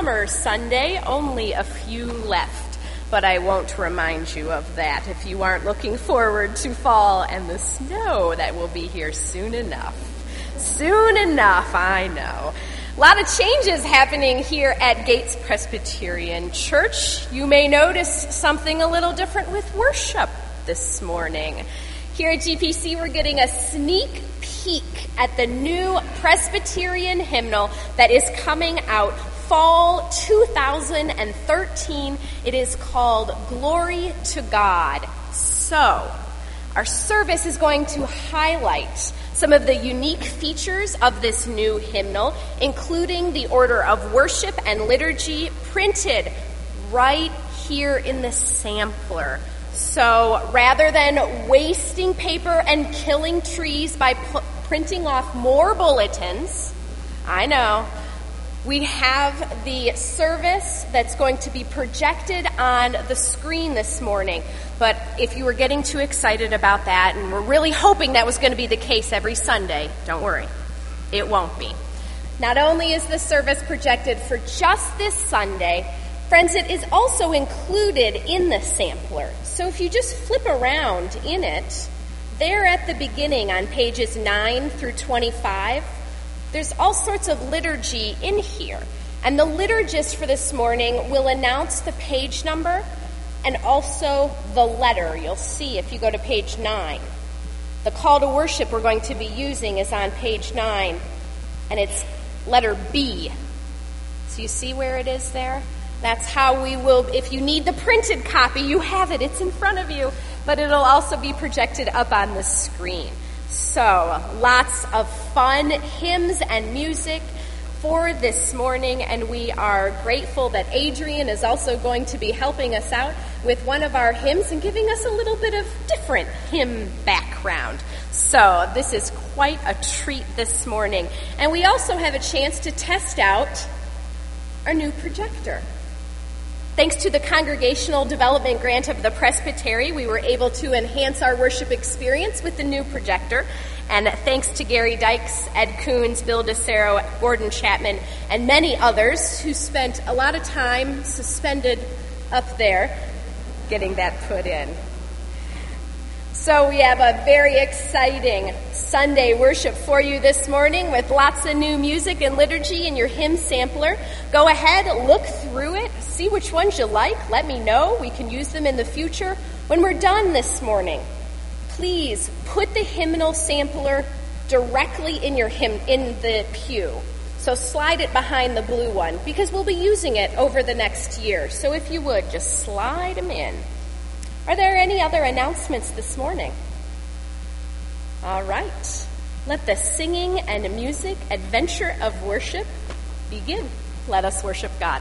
summer Sunday, only a few left, but I won't remind you of that if you aren't looking forward to fall and the snow that will be here soon enough. Soon enough, I know. A lot of changes happening here at Gates Presbyterian Church. You may notice something a little different with worship this morning. Here at GPC, we're getting a sneak peek at the new Presbyterian hymnal that is coming out fall 2013. It is called Glory to God. So, our service is going to highlight some of the unique features of this new hymnal, including the order of worship and liturgy printed right here in the sampler. So rather than wasting paper and killing trees by printing off more bulletins, I know, we have the service that's going to be projected on the screen this morning. But if you were getting too excited about that, and we're really hoping that was going to be the case every Sunday, don't worry, it won't be. Not only is the service projected for just this Sunday, friends, it is also included in the sampler. So if you just flip around in it, there at the beginning on pages 9 through 25, there's all sorts of liturgy in here. And the liturgist for this morning will announce the page number and also the letter. You'll see if you go to page 9. The call to worship we're going to be using is on page 9, and it's letter B. So you see where it is there? That's how we will, if you need the printed copy, you have it. It's in front of you, but it'll also be projected up on the screen. So, lots of fun hymns and music for this morning, and we are grateful that Adrian is also going to be helping us out with one of our hymns and giving us a little bit of different hymn background. So, this is quite a treat this morning. And we also have a chance to test out our new projector. Thanks to the Congregational Development Grant of the Presbytery, we were able to enhance our worship experience with the new projector. And thanks to Gary Dykes, Ed Coons, Bill DeCero, Gordon Chapman, and many others who spent a lot of time suspended up there getting that put in. So we have a very exciting Sunday worship for you this morning with lots of new music and liturgy in your hymn sampler. Go ahead, look through it, see which ones you like. Let me know. We can use them in the future. When we're done this morning, please put the hymnal sampler directly in the pew. So slide it behind the blue one because we'll be using it over the next year. So if you would, just slide them in. Are there any other announcements this morning? All right. Let the singing and music adventure of worship begin. Let us worship God.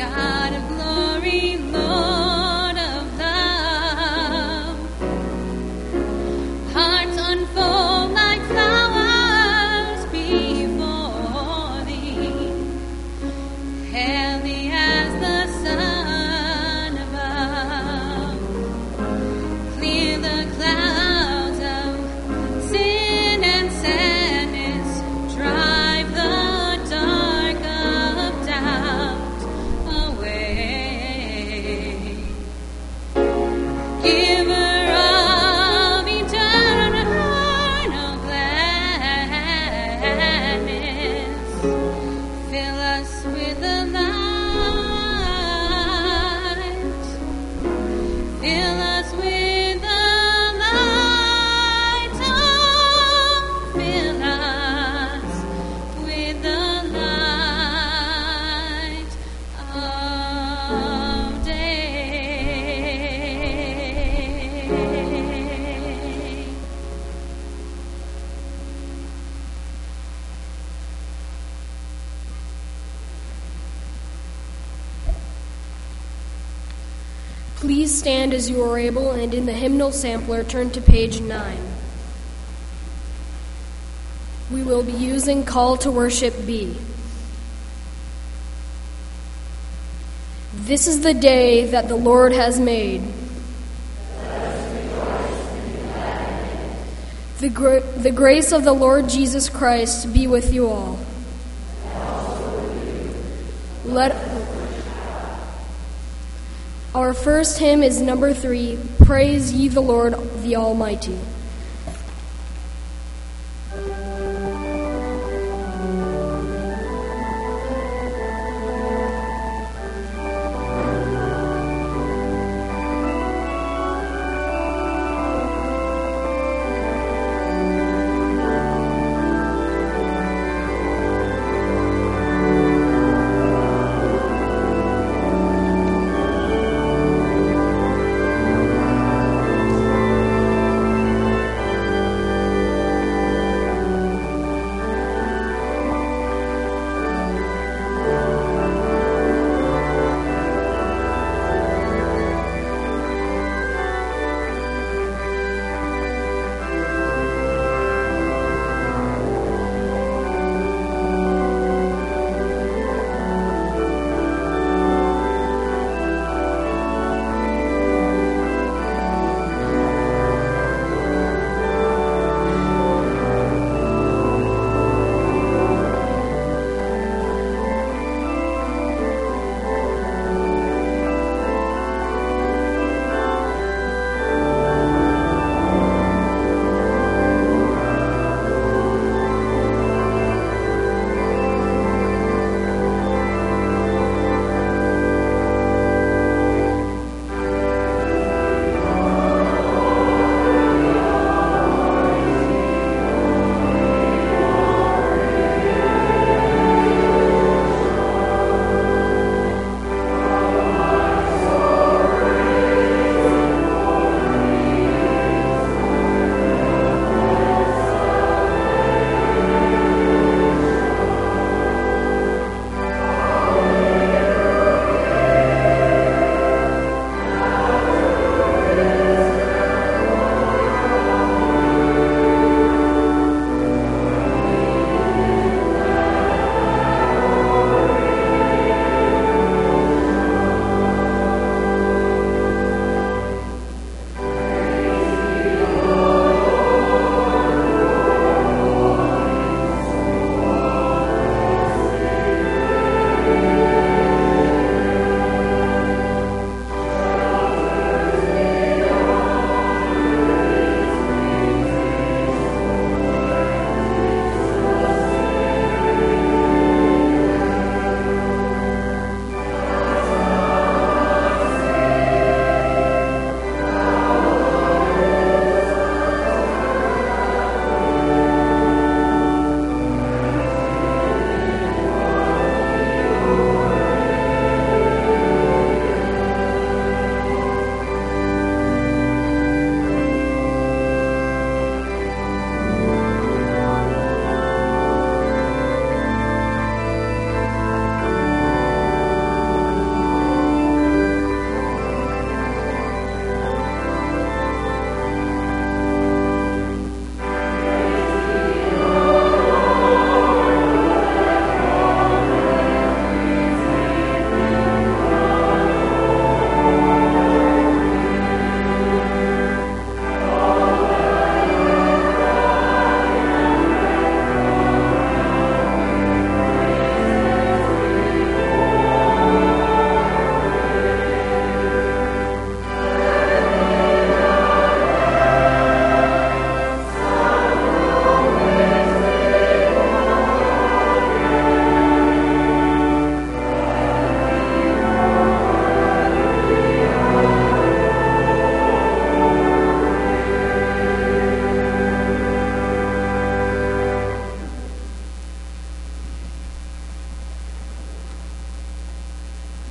Please stand as you are able, and in the hymnal sampler, turn to page 9. We will be using Call to Worship B. This is the day that the Lord has made. The grace of the Lord Jesus Christ be with you all. Our first hymn is number 3, Praise Ye the Lord the Almighty.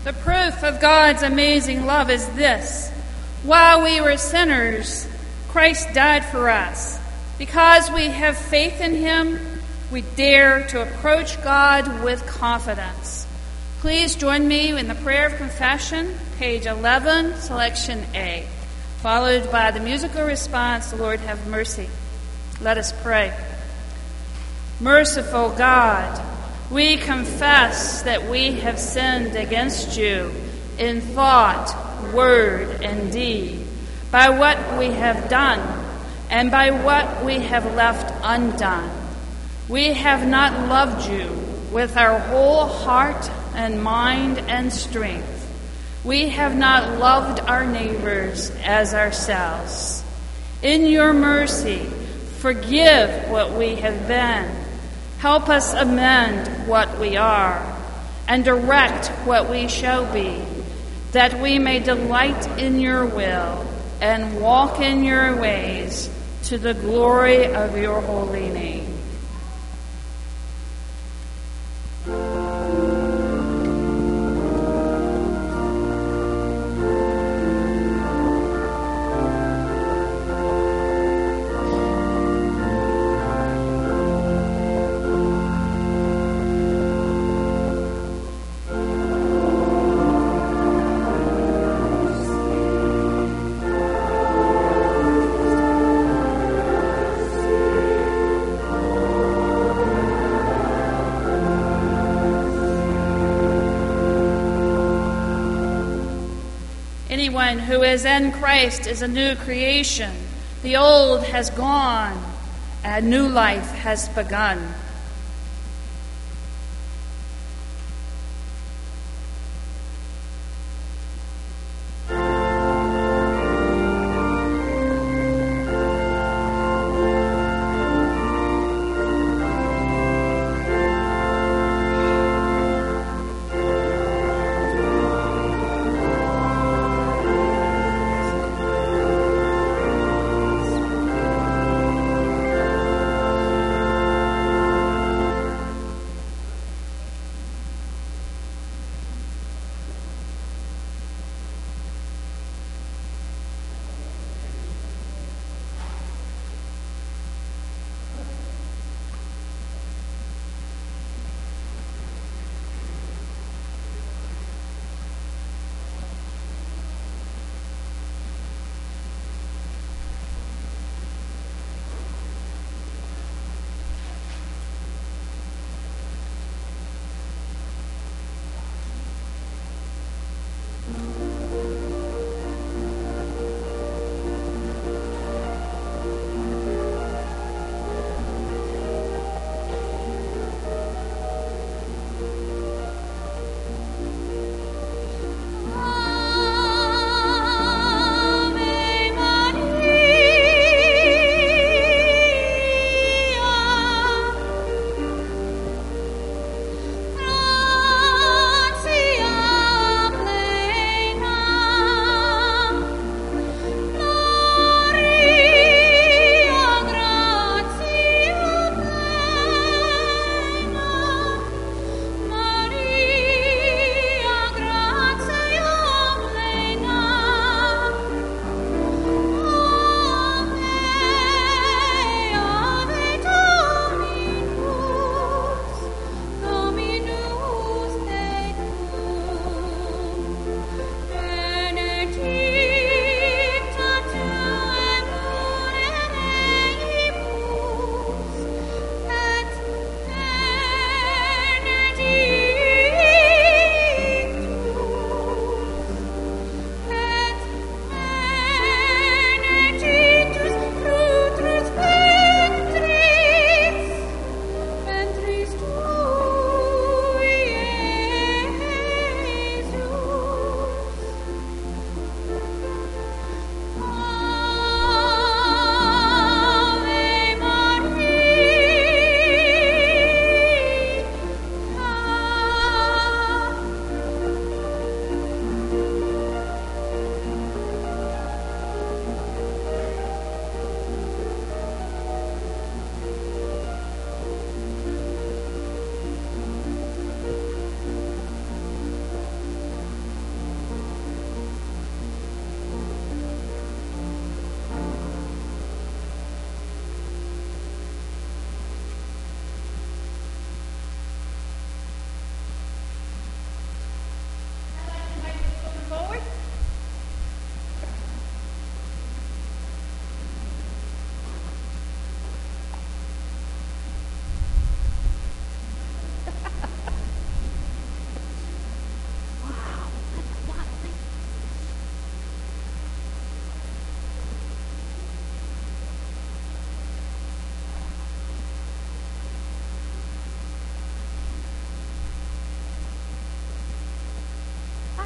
The proof of God's amazing love is this: while we were sinners, Christ died for us. Because we have faith in him, we dare to approach God with confidence. Please join me in the prayer of confession, page 11, selection A, followed by the musical response, Lord have mercy. Let us pray. Merciful God, we confess that we have sinned against you in thought, word, and deed, by what we have done and by what we have left undone. We have not loved you with our whole heart and mind and strength. We have not loved our neighbors as ourselves. In your mercy, forgive what we have been. Help us amend what we are, and direct what we shall be, that we may delight in your will and walk in your ways to the glory of your holy name. Anyone who is in Christ is a new creation. The old has gone, and new life has begun.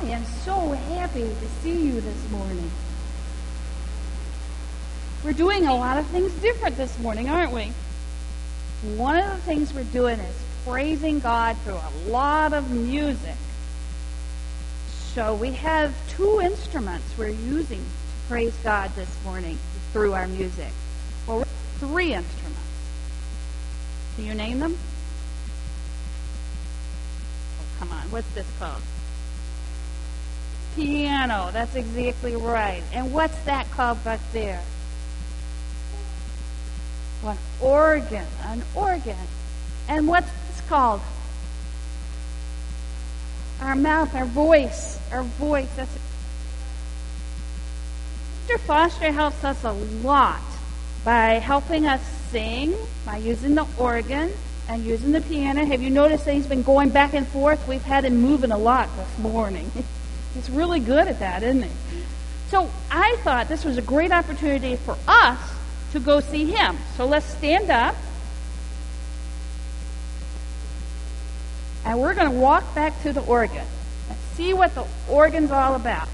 am so happy to see you this morning. We're doing a lot of things different this morning, aren't we? One of the things we're doing is praising God through a lot of music. So we have 2 instruments we're using to praise God this morning through our music. Well, 3 instruments. Can you name them? Oh, come on. What's this called? Piano. That's exactly right. And what's that called back there? An organ. An organ. And what's this called? Our mouth, our voice. Our voice. That's it. Mr. Foster helps us a lot by helping us sing, by using the organ and using the piano. Have you noticed that he's been going back and forth? We've had him moving a lot this morning. He's really good at that, isn't he? So I thought this was a great opportunity for us to go see him. So let's stand up. And we're going to walk back to the organ and see what the organ's all about.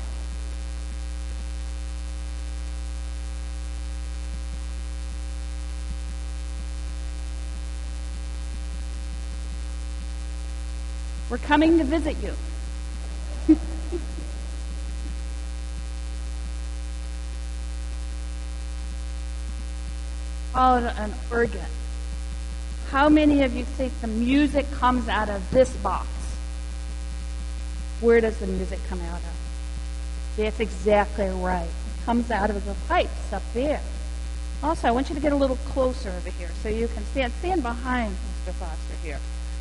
We're coming to visit you. Oh, an organ. How many of you think the music comes out of this box? Where does the music come out of? That's exactly right. It comes out of the pipes up there. Also, I want you to get a little closer over here so you can stand behind Mr. Foster here.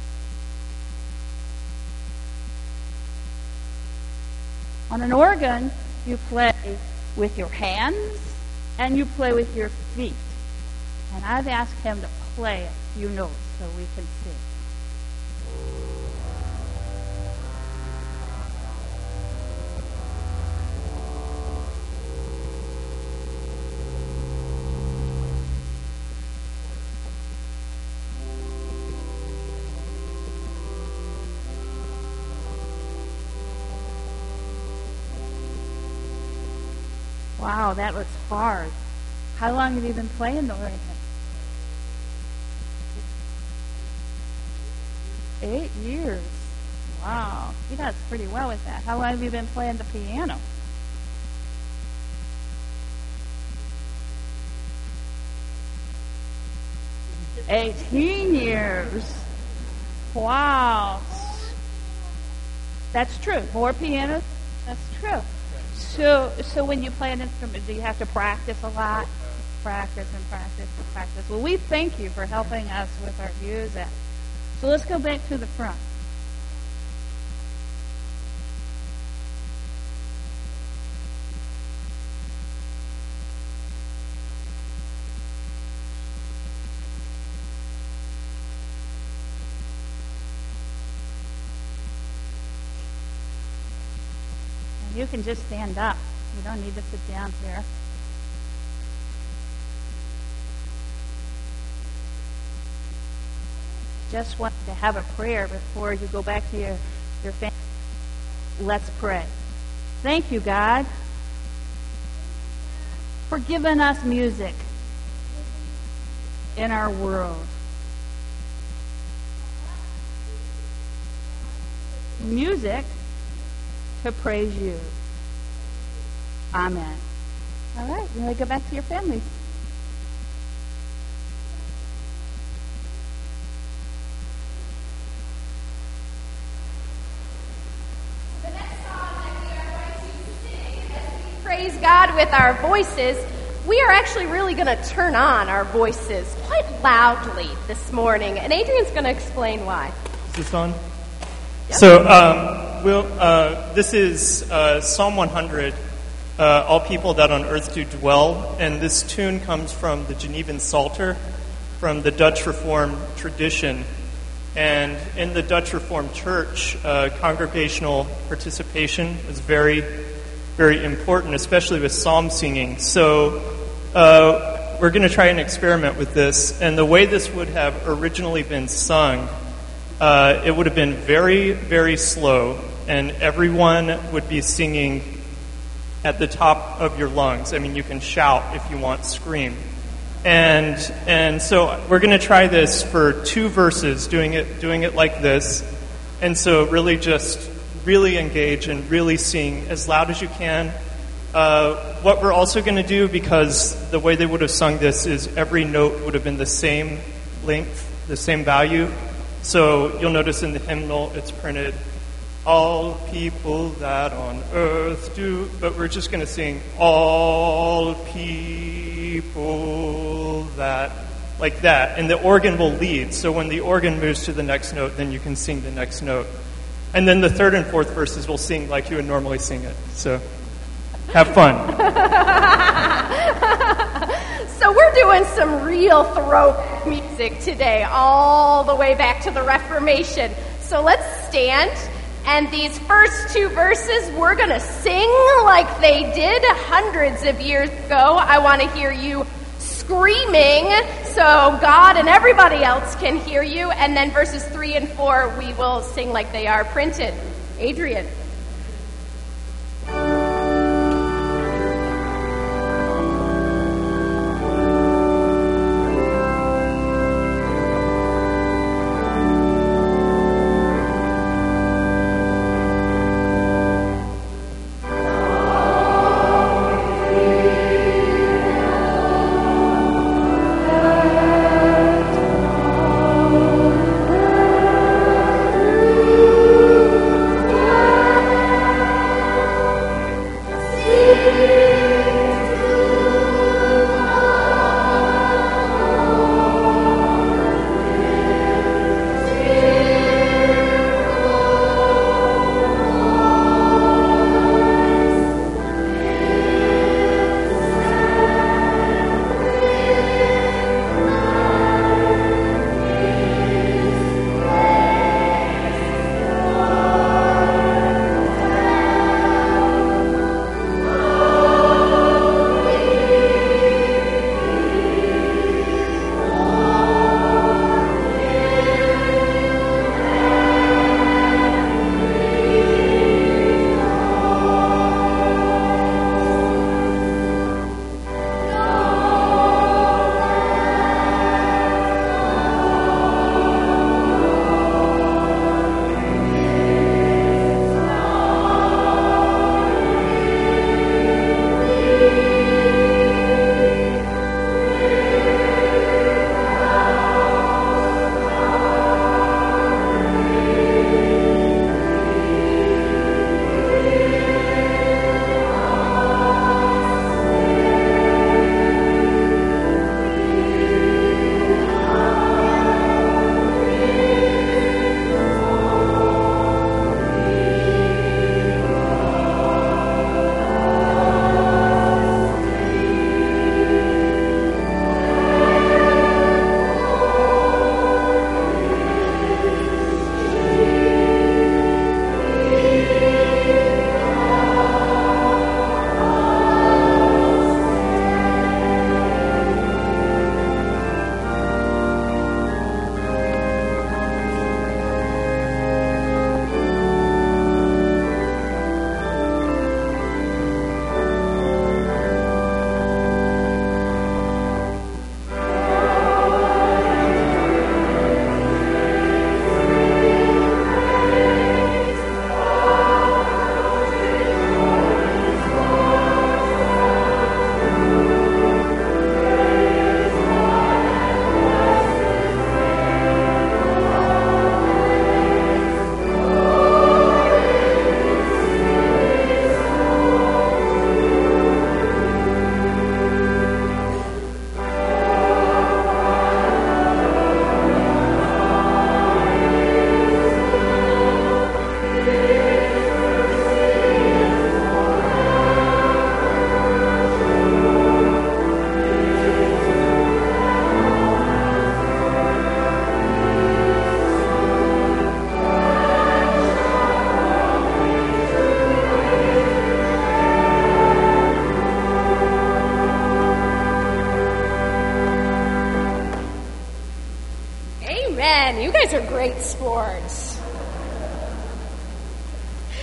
On an organ, you play with your hands and you play with your feet. And I've asked him to play a few notes so we can sing. Wow, that was hard. How long have you been playing the organ? 8 years. Wow. He does pretty well with that. How long have you been playing the piano? 18 years. Wow. That's true. More pianos? That's true. So when you play an instrument, do you have to practice a lot? Practice and practice and practice. Well, we thank you for helping us with our music. So let's go back to the front. And you can just stand up. You don't need to sit down here. Just want to have a prayer before you go back to your family. Let's pray. Thank you, God, for giving us music in our world. Music to praise you. Amen. All right, you want to go back to your families. Praise God with our voices, we are actually really going to turn on our voices quite loudly this morning, and Adrian's going to explain why. Is this on? Yep. So, this is Psalm 100, All People That on Earth Do Dwell, and this tune comes from the Genevan Psalter, from the Dutch Reformed tradition. And in the Dutch Reformed Church, congregational participation was very, very important, especially with psalm singing. So we're going to try an experiment with this. And the way this would have originally been sung, it would have been very, very slow. and everyone would be singing at the top of your lungs. I mean, you can shout if you want, scream. And so we're going to try this for 2 verses, doing it like this. And so really engage and really sing as loud as you can. What we're also going to do, because the way they would have sung this is every note would have been the same length, the same value. So you'll notice in the hymnal it's printed, all people that on earth do, but we're just going to sing all people that, like that. And the organ will lead. So when the organ moves to the next note, then you can sing the next note. And then the 3rd and 4th verses will sing like you would normally sing it. So have fun. So we're doing some real throwback music today, all the way back to the Reformation. So let's stand. And these first 2 verses, we're going to sing like they did hundreds of years ago. I want to hear you screaming so God and everybody else can hear you. And then verses 3 and 4, we will sing like they are printed. Adrian. Amen. You guys are great sports.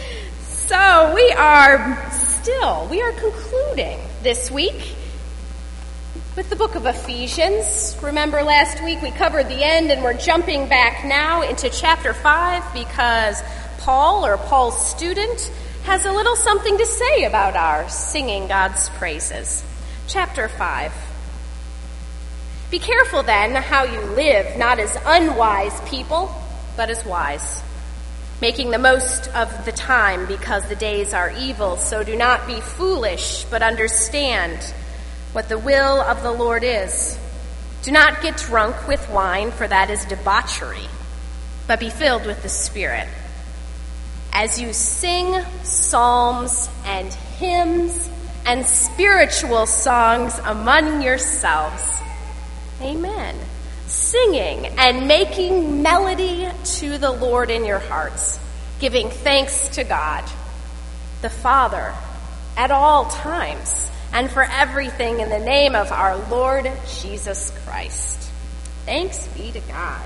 we are concluding this week with the book of Ephesians. Remember last week we covered the end, and we're jumping back now into chapter 5 because Paul's student, has a little something to say about our singing God's praises. Chapter 5. Be careful then how you live, not as unwise people, but as wise, making the most of the time because the days are evil. So do not be foolish, but understand what the will of the Lord is. Do not get drunk with wine, for that is debauchery, but be filled with the Spirit. As you sing psalms and hymns and spiritual songs among yourselves. Amen. Singing and making melody to the Lord in your hearts, giving thanks to God, the Father, at all times, and for everything in the name of our Lord Jesus Christ. Thanks be to God.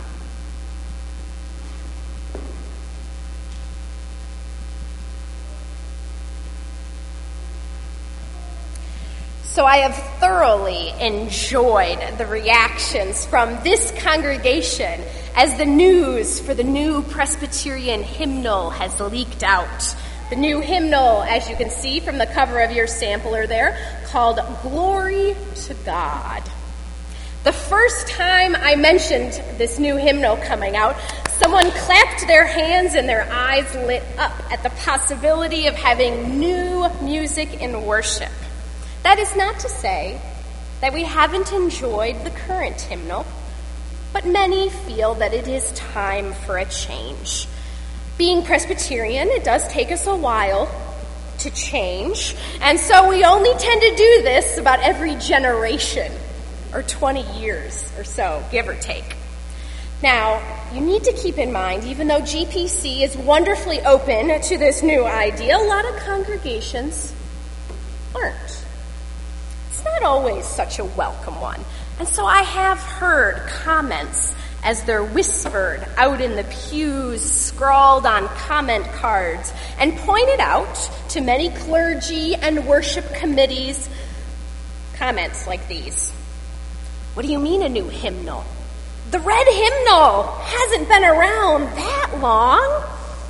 So I have thoroughly enjoyed the reactions from this congregation as the news for the new Presbyterian hymnal has leaked out. The new hymnal, as you can see from the cover of your sampler there, called Glory to God. The first time I mentioned this new hymnal coming out, someone clapped their hands and their eyes lit up at the possibility of having new music in worship. That is not to say that we haven't enjoyed the current hymnal, but many feel that it is time for a change. Being Presbyterian, it does take us a while to change, and so we only tend to do this about every generation, or 20 years or so, give or take. Now, you need to keep in mind, even though GPC is wonderfully open to this new idea, a lot of congregations aren't. Not always such a welcome one. And so I have heard comments as they're whispered out in the pews, scrawled on comment cards, and pointed out to many clergy and worship committees, comments like these. What do you mean a new hymnal? The red hymnal hasn't been around that long.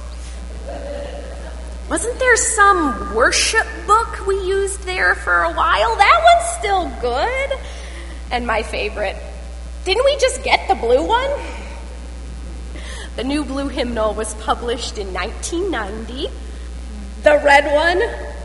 Wasn't there some worship book we used there for a while? That one's still good. And my favorite, didn't we just get the blue one? The new blue hymnal was published in 1990. The red one,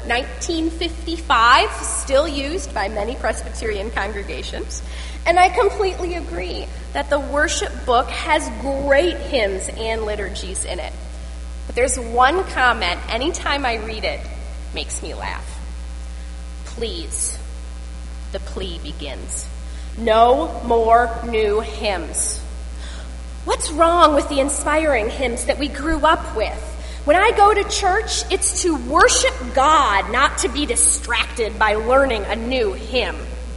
1955, still used by many Presbyterian congregations. And I completely agree that the worship book has great hymns and liturgies in it. But there's one comment, anytime I read it, makes me laugh. Please, the plea begins. No more new hymns. What's wrong with the inspiring hymns that we grew up with? When I go to church, it's to worship God, not to be distracted by learning a new hymn.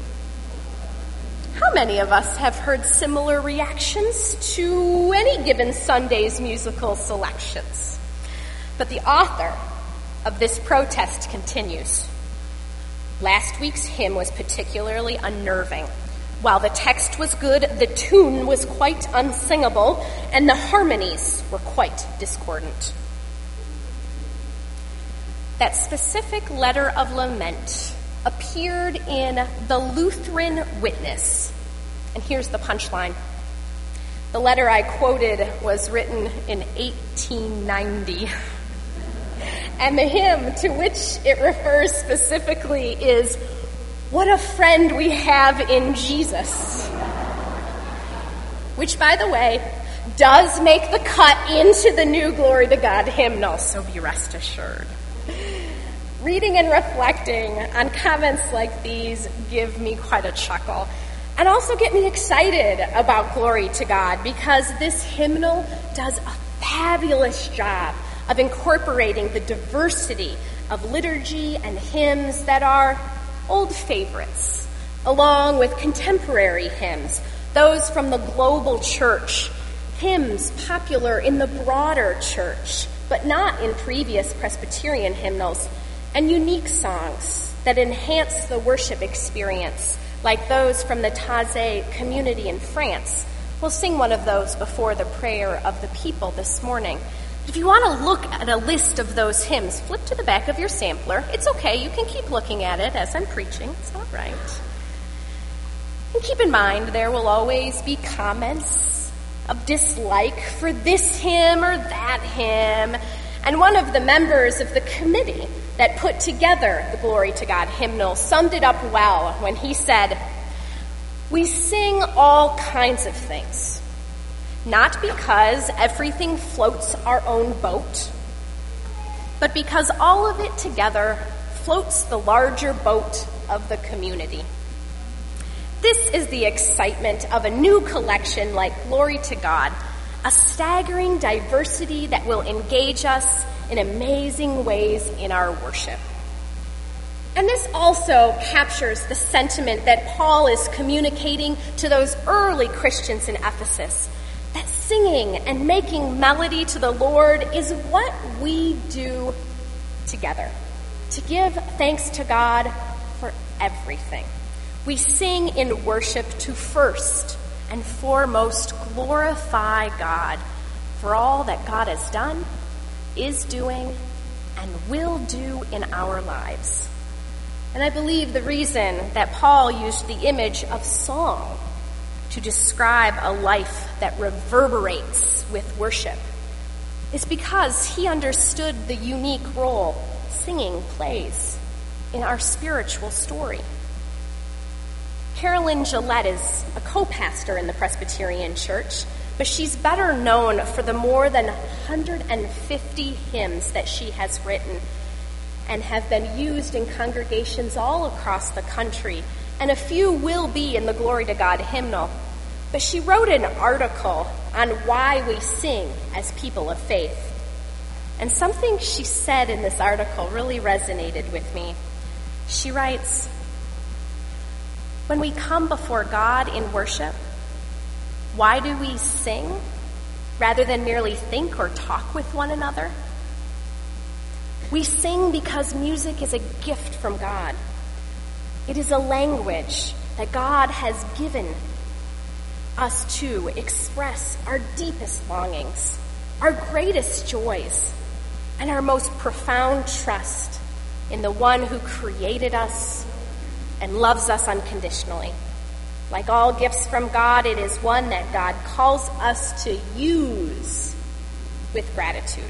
How many of us have heard similar reactions to any given Sunday's musical selections? But the author of this protest continues. Last week's hymn was particularly unnerving. While the text was good, the tune was quite unsingable, and the harmonies were quite discordant. That specific letter of lament appeared in the Lutheran Witness. And here's the punchline. The letter I quoted was written in 1890. And the hymn to which it refers specifically is, "What a Friend We Have in Jesus," which, by the way, does make the cut into the new Glory to God hymnal, so be rest assured. Reading and reflecting on comments like these give me quite a chuckle, and also get me excited about Glory to God, because this hymnal does a fabulous job of incorporating the diversity of liturgy and hymns that are old favorites, along with contemporary hymns, those from the global church, hymns popular in the broader church, but not in previous Presbyterian hymnals, and unique songs that enhance the worship experience, like those from the Taizé community in France. We'll sing one of those before the prayer of the people this morning. If you want to look at a list of those hymns, flip to the back of your sampler. It's okay, you can keep looking at it as I'm preaching. It's all right. And keep in mind, there will always be comments of dislike for this hymn or that hymn. And one of the members of the committee that put together the Glory to God hymnal summed it up well when he said, "We sing all kinds of things, not because everything floats our own boat, but because all of it together floats the larger boat of the community." This is the excitement of a new collection like Glory to God, a staggering diversity that will engage us in amazing ways in our worship. And this also captures the sentiment that Paul is communicating to those early Christians in Ephesus, that singing and making melody to the Lord is what we do together, to give thanks to God for everything. We sing in worship to first and foremost glorify God for all that God has done, is doing, and will do in our lives. And I believe the reason that Paul used the image of song to describe a life that reverberates with worship is because he understood the unique role singing plays in our spiritual story. Carolyn Gillette is a co-pastor in the Presbyterian Church, but she's better known for the more than 150 hymns that she has written and have been used in congregations all across the country, and a few will be in the Glory to God hymnal. But she wrote an article on why we sing as people of faith. And something she said in this article really resonated with me. She writes, "When we come before God in worship, why do we sing rather than merely think or talk with one another? We sing because music is a gift from God. It is a language that God has given us to express our deepest longings, our greatest joys, and our most profound trust in the one who created us and loves us unconditionally. Like all gifts from God, it is one that God calls us to use with gratitude.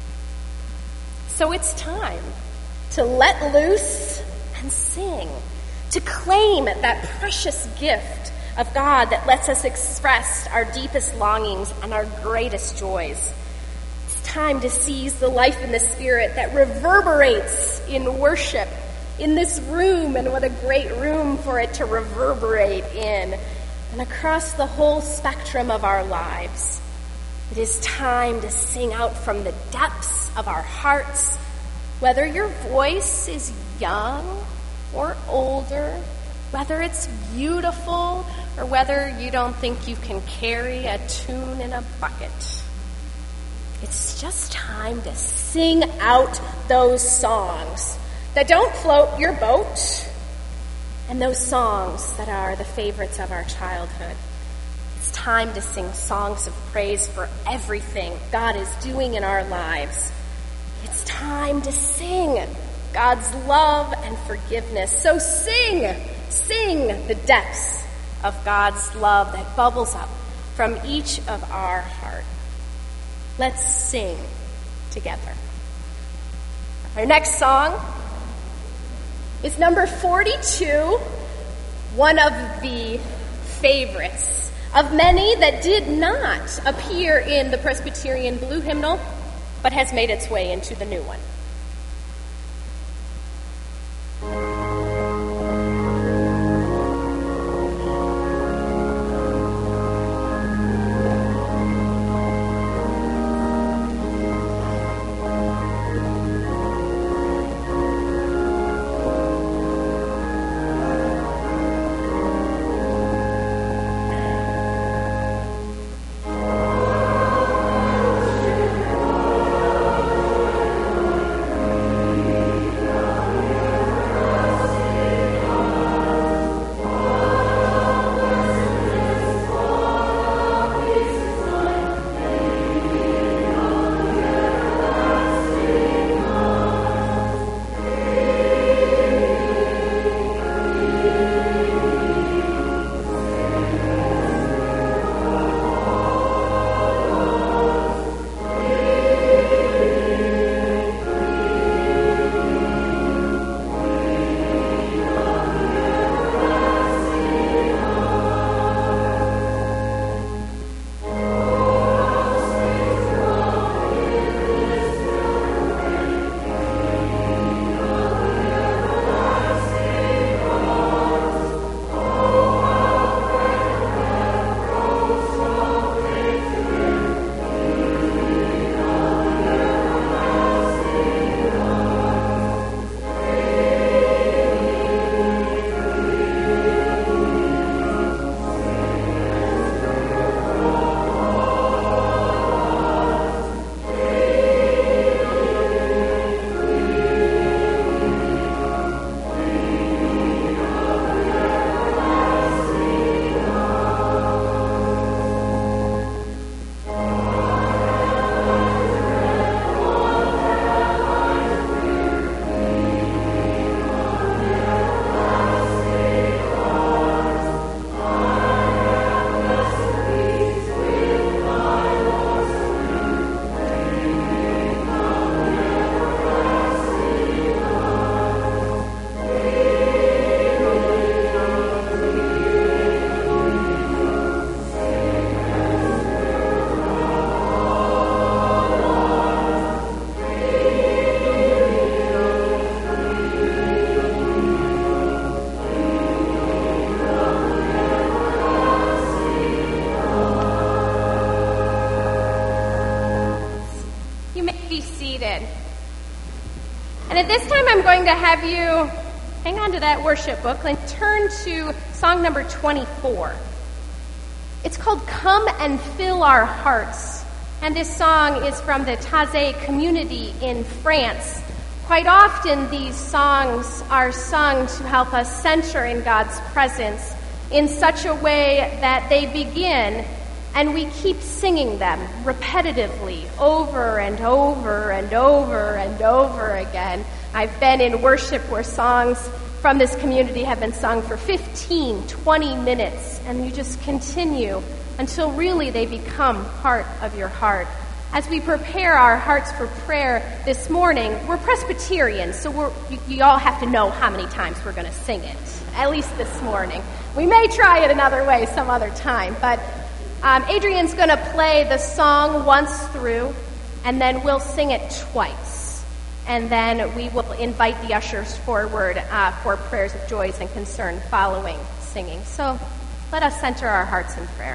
So it's time to let loose and sing, to claim that precious gift of God that lets us express our deepest longings and our greatest joys. It's time to seize the life in the Spirit that reverberates in worship in this room, and what a great room for it to reverberate in, and across the whole spectrum of our lives. It is time to sing out from the depths of our hearts, whether your voice is young or older, whether it's beautiful or whether you don't think you can carry a tune in a bucket. It's just time to sing out those songs that don't float your boat, and those songs that are the favorites of our childhood. It's time to sing songs of praise for everything God is doing in our lives. It's time to sing God's love and forgiveness. So sing the depths of God's love that bubbles up from each of our hearts. Let's sing together. Our next song is number 42, one of the favorites of many that did not appear in the Presbyterian Blue Hymnal, but has made its way into the new one. And at this time, I'm going to have you hang on to that worship book and turn to song number 24. It's called Come and Fill Our Hearts. And this song is from the Taizé community in France. Quite often, these songs are sung to help us center in God's presence in such a way that they begin and we keep singing them repetitively over and over and over and over again. I've been in worship where songs from this community have been sung for 15, 20 minutes, and you just continue until really they become part of your heart. As we prepare our hearts for prayer this morning, we're Presbyterians, so you all have to know how many times we're going to sing it, at least this morning. We may try it another way some other time, but Adrian's going to play the song once through, and then we'll sing it twice. And then we will invite the ushers forward for prayers of joys and concern following singing. So let us center our hearts in prayer.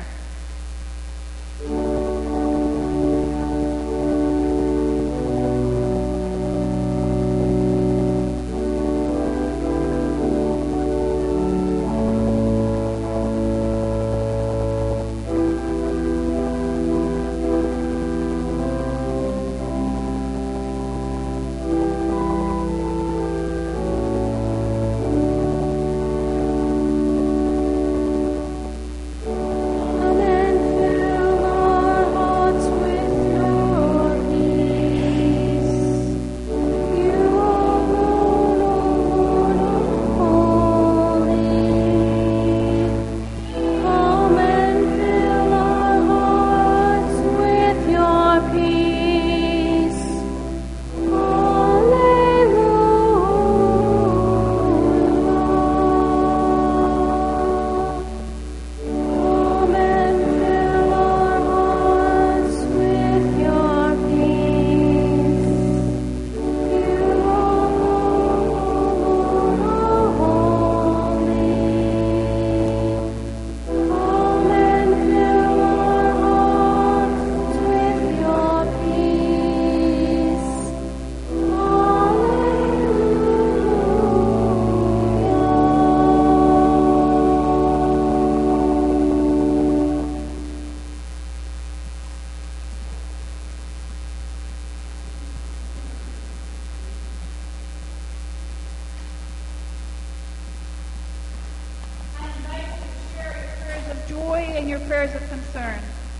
And your prayers of concern.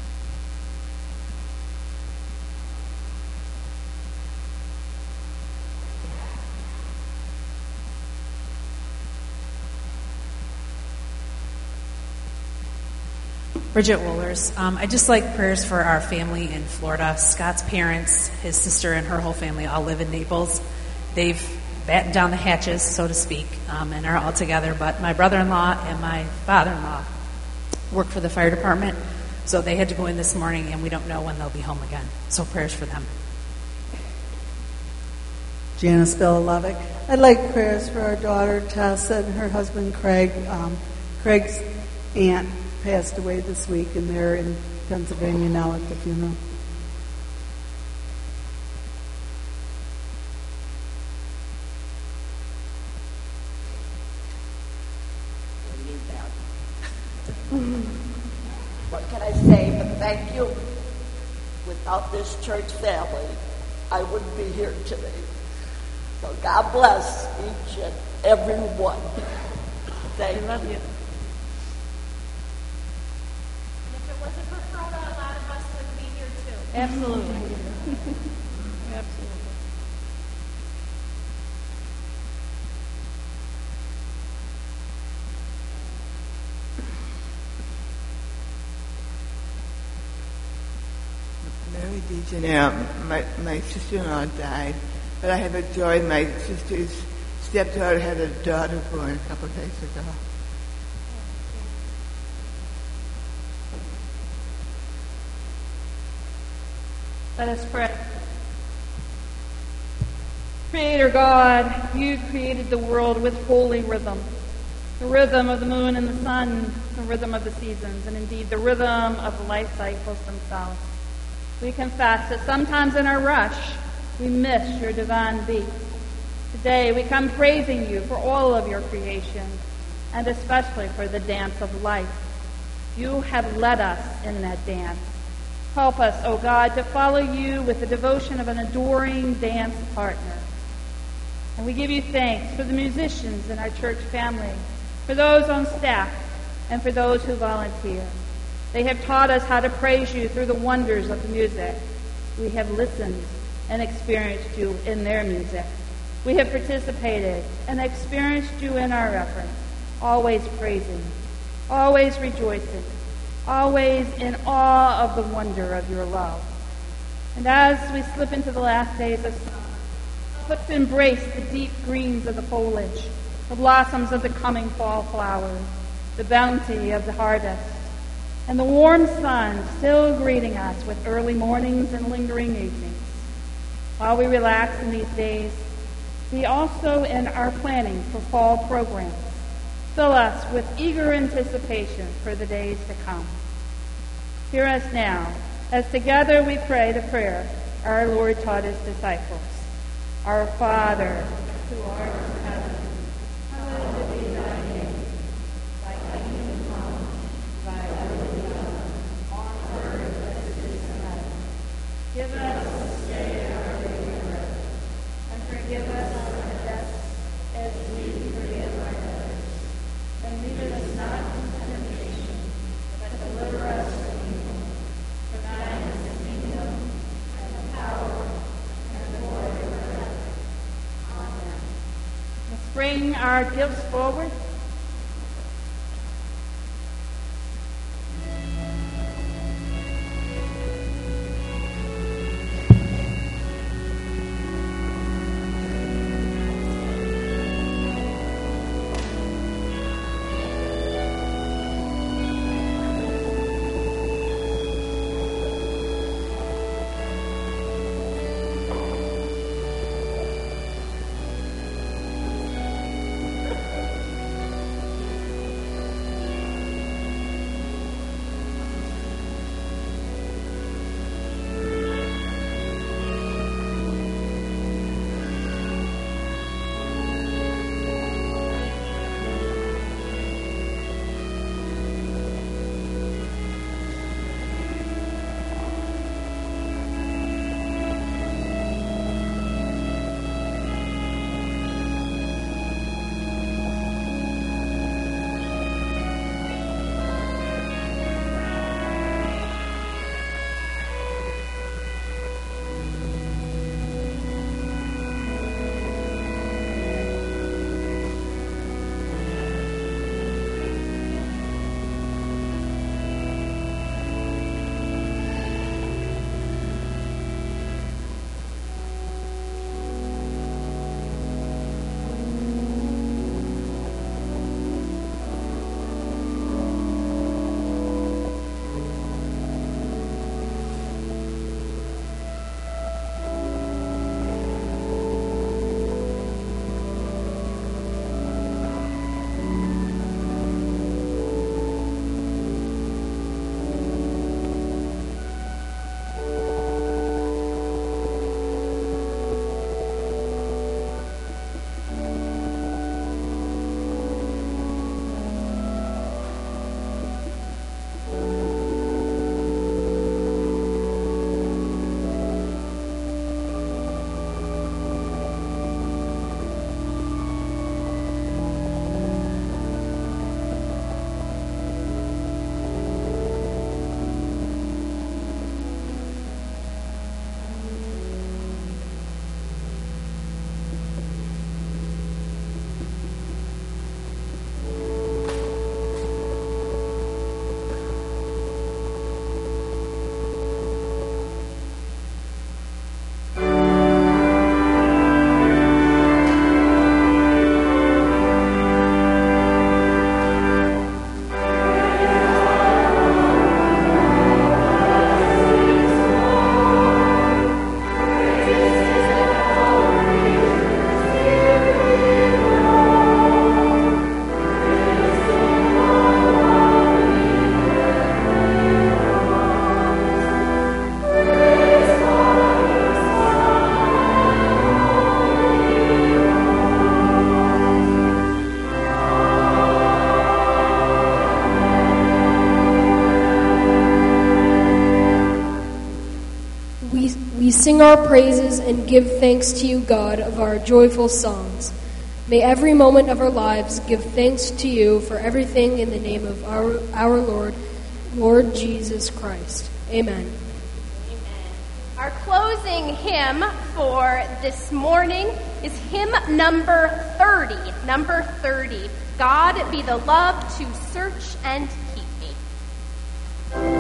Bridget Wohlers. I just like prayers for our family in Florida. Scott's parents, his sister, and her whole family all live in Naples. They've battened down the hatches, so to speak, and are all together. But my brother-in-law and my father-in-law work for the fire department, so they had to go in this morning, and we don't know when they'll be home again. So prayers for them. Janice Belalovich. I'd like prayers for our daughter Tessa and her husband Craig. Craig's aunt passed away this week, and they're in Pennsylvania now at the funeral. What can I say but thank you? Without this church family, I wouldn't be here today. So God bless each and every one. Thank you. Love you. If it wasn't for Rhoda, a lot of us would be here too. Absolutely. Absolutely. Mary DeJeanette, my sister-in-law died, but I have a joy. My sister's stepdaughter had a daughter born a couple of days ago. Let us pray. Creator God, you created the world with holy rhythm. The rhythm of the moon and the sun, the rhythm of the seasons, and indeed the rhythm of the life cycles themselves. We confess that sometimes in our rush, we miss your divine beat. Today we come praising you for all of your creation, and especially for the dance of life. You have led us in that dance. Help us, O God, to follow you with the devotion of an adoring dance partner. And we give you thanks for the musicians in our church family, for those on staff, and for those who volunteer. They have taught us how to praise you through the wonders of the music. We have listened and experienced you in their music. We have participated and experienced you in our efforts, always praising, always rejoicing, always in awe of the wonder of your love. And as we slip into the last days of summer, let's embrace the deep greens of the foliage, the blossoms of the coming fall flowers, the bounty of the harvest, and the warm sun still greeting us with early mornings and lingering evenings. While we relax in these days, we also in our planning for fall programs fill us with eager anticipation for the days to come. Hear us now, as together we pray the prayer our Lord taught his disciples. Our Father, who art in heaven, hallowed be thy name. Thy kingdom come, thy will be done, on earth as it is in heaven. Give us this day our daily bread, and forgive us our debts as we forgive our debtors. And lead us not into temptation, but deliver us from evil. For thine is the kingdom, and the power, and the glory forever. Amen. Let's bring our gifts forward. sing our praises and give thanks to you, God, of our joyful songs. May every moment of our lives give thanks to you for everything in the name of our Lord Jesus Christ. Amen. Our closing hymn for this morning is hymn number 30. Number 30. God be the love to search and keep me.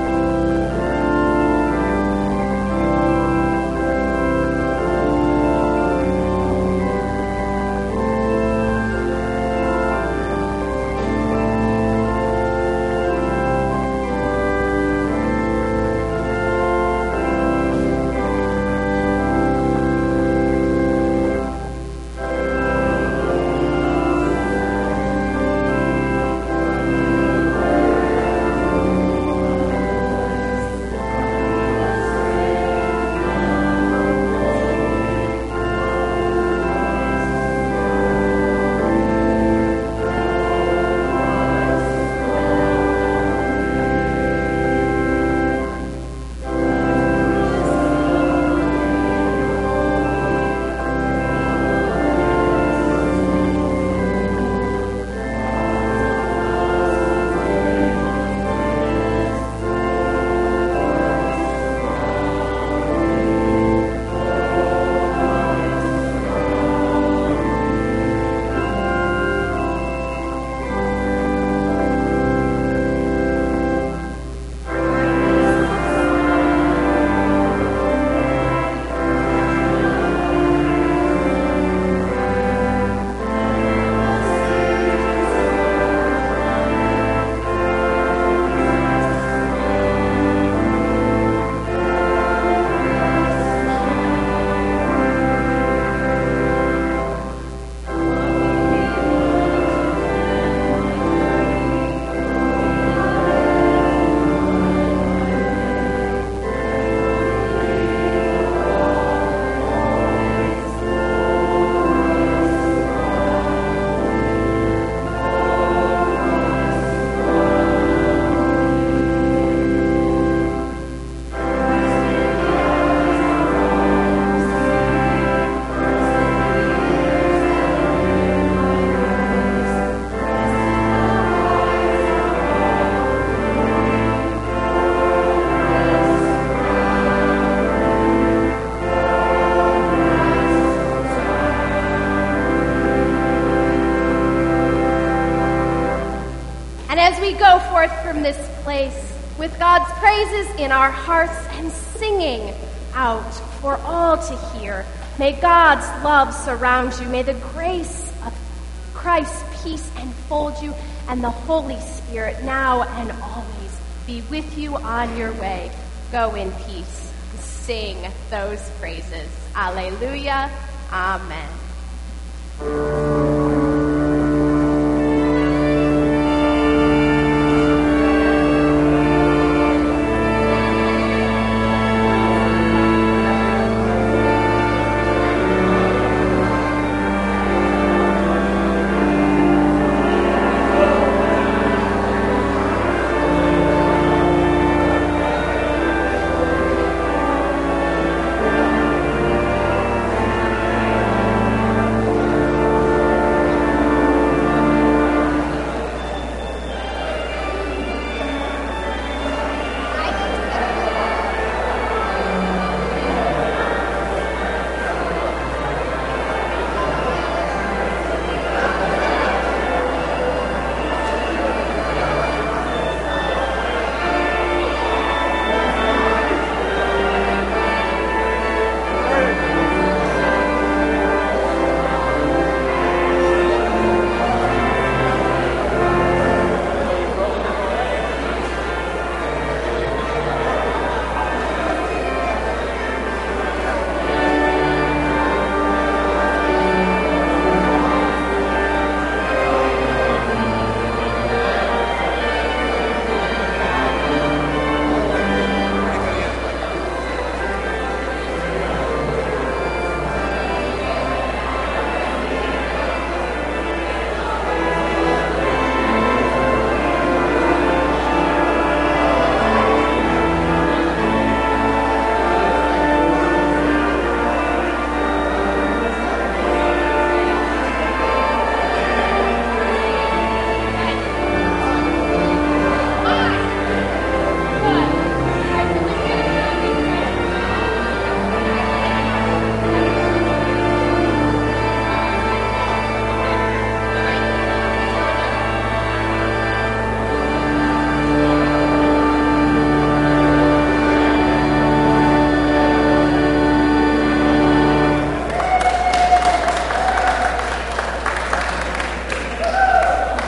As we go forth from this place with God's praises in our hearts and singing out for all to hear, may God's love surround you. May the grace of Christ's peace enfold you, and the Holy Spirit now and always be with you on your way. Go in peace and sing those praises. Alleluia. Amen.